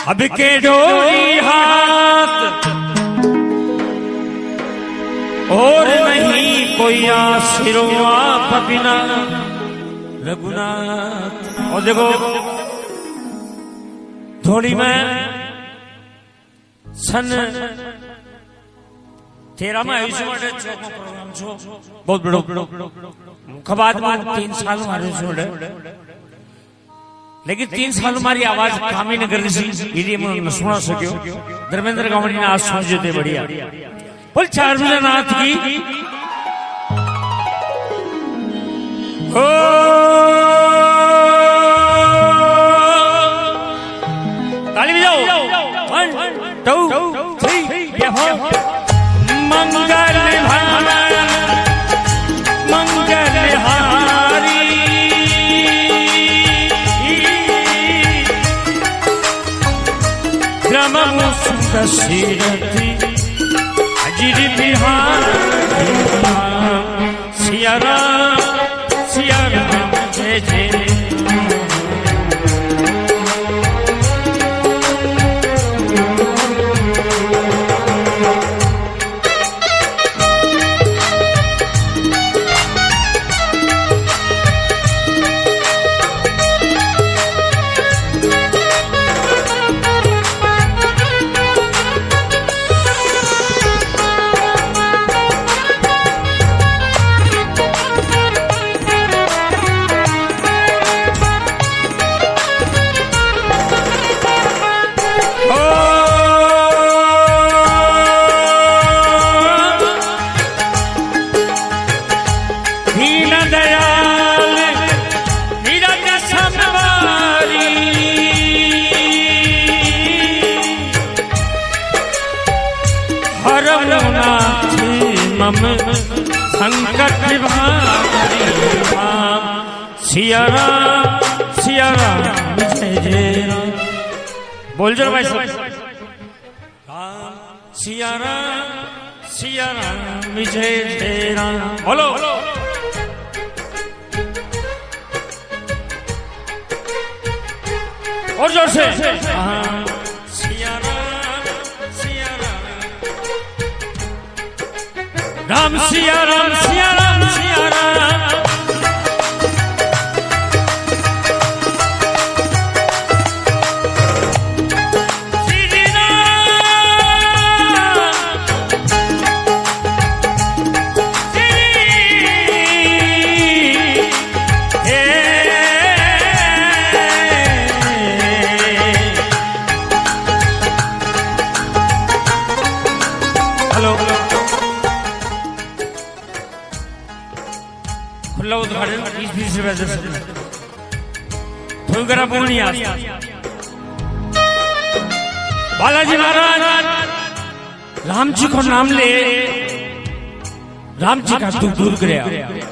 अब के डोरी हाथ और नहीं कोई आशिरो आप बिना रघुनाथ। और देखो थोड़ी मैं सन 13 में प्रोग्राम छो बहुत बड़ो खबाद में 3 साल मारे छोड़े, लेकिन 3 साल हमारी आवाज काम ही न कर रही थी, इसलिए मैं न सुना सको। धर्मेंद्र गावड़ी ने आज समझे थे बढ़िया बोल चार बजे नाथ की हो ताली बजाओ 1 2 3 ये हो मंगल मंगल हारी दशरथी अजिर बिहार सिया राम जय जय। संकट भारी सिया राम जय जय राम। बोल जो भाई सब सिया राम जय जय राम बोलो। और जोर से सिया राम सिया राम सिया राम सिया राम। खुला उद्घाटन 20-20 रुपए थोड़ी करा पूर्णी बालाजी महाराज राम जी को नाम ले, राम जी का दुख दूर गया।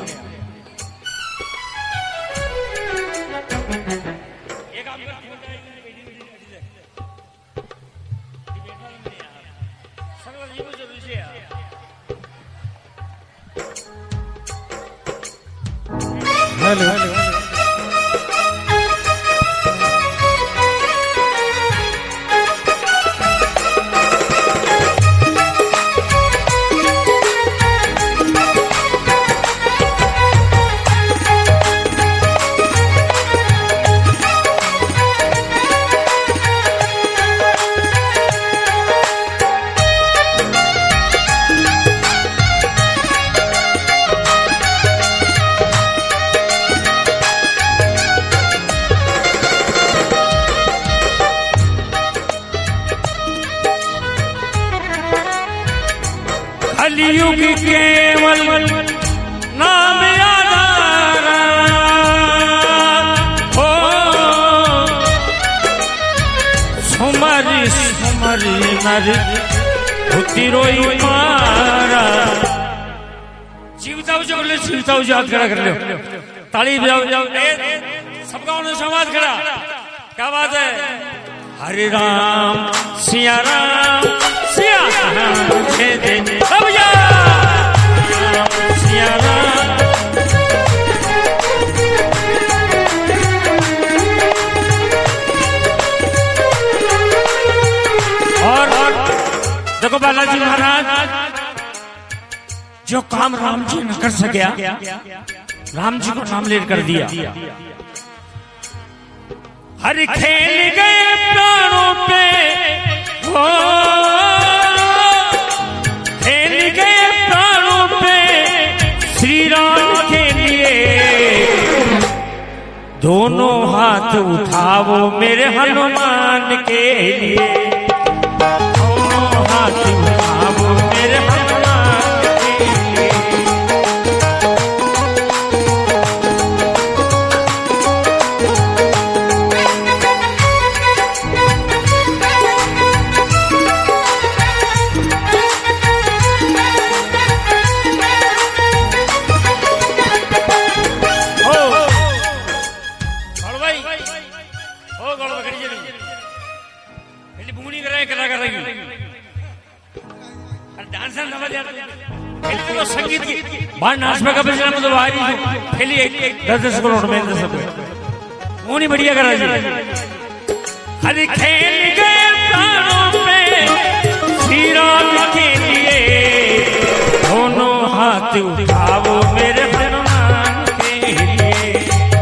हेलो कलियुग केवल नाम आधारा हो सुमरि सुमरि नर भूति रोई मारा। जीवता हो याद खड़ा कर लो, ताली बजाओ सबका उन्होंने समाज खड़ा। क्या बात है? हरे राम सिया राम जय जय सिया राम। बालाजी महाराज जो काम राम जी न कर सकिया, राम जी को नाम लेकर कर दिया। हर खेल गए प्राणों पे, हो खेल गए प्राणों पे श्री राम के लिए। दोनों हाथ उठाओ मेरे हनुमान के लिए, दोनों हाथ उठाओ मेरे हनुमान के लिए। संगीत की बाहर नाच में कभी तो बाहर ही खेली 10-10 करोड़ में सब वो नहीं बढ़िया करा जी। हर खेल गए प्राणों पे श्री राम के लिए, दोनों हाथ उठाओ मेरे हनुमान के लिए।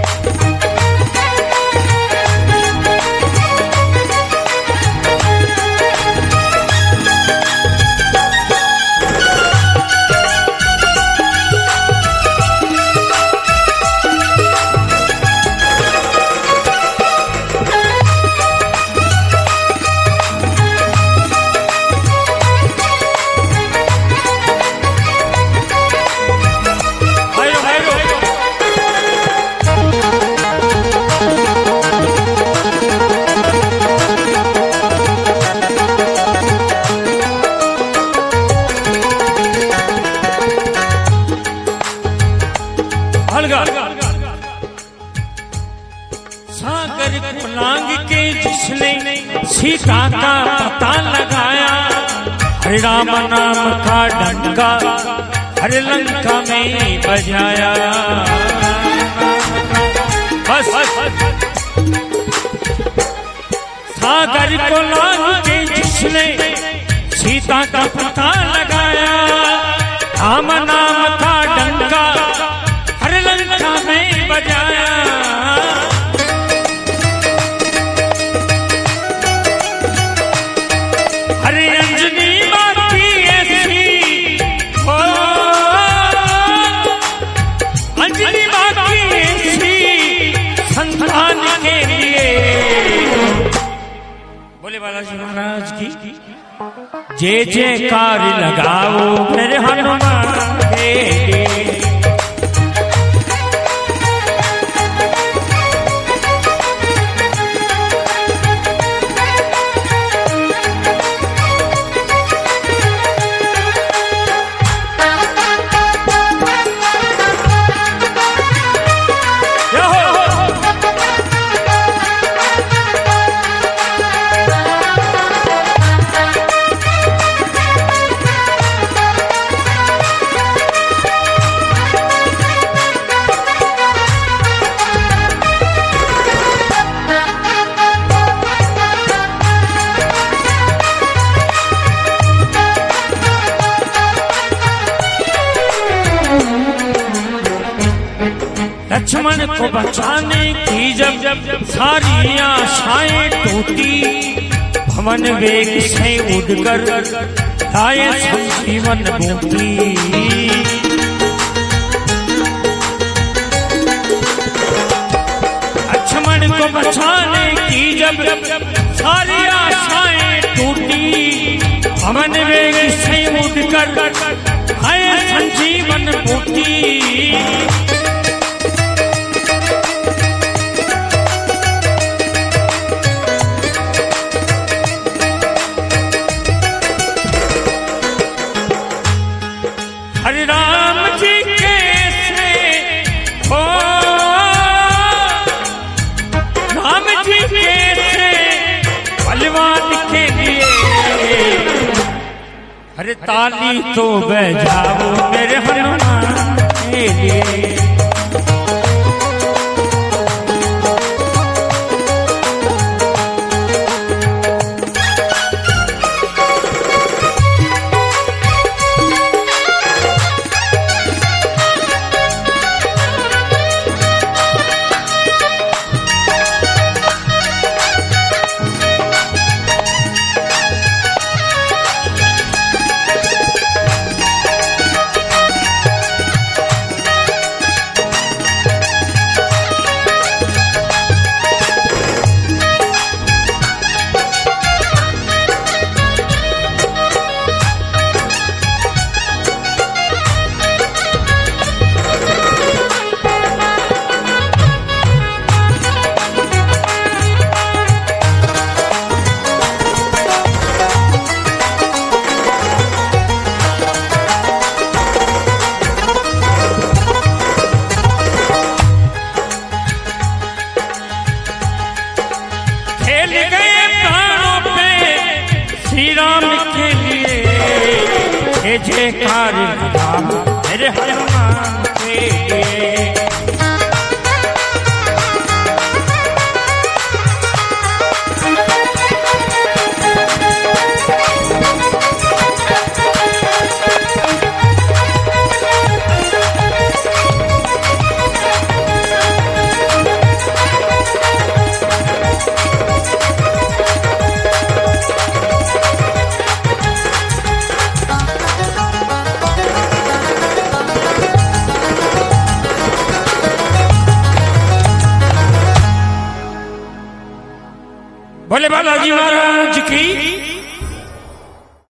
सागर को लांग के जिसने सीता का पता लगाया, हरे राम नाम का डंका हरे लंका में बजाया। बस सागर को लांग के जिसने सीता का पता लगाया, राम नाम का डंका हरे लंका में बजाया। हरे अंजनी बाकी ऐसी हो, अंजनी बाकी ऐसी संतान के लिए। बोले बालाजी महाराज की जय जयकार लगाओ मेरे हनुमान के लिए। लक्ष्मण को बचाने की जब सारी आशाएं टूटी, भवन वेग से उड़कर लाए संजीवन बूटी। लक्ष्मण को बचाने की जब सारी आशाएं टूटी, भवन वेग से उड़कर लाए संजीवन बूटी। हरे राम जी कैसे हो, राम जी कैसे बलवान के लिए। हरे ताली तो बजाओ मेरे हनुमान के लिए। जयकार मेरे हनुमान के। बोले बालाजी महाराज की।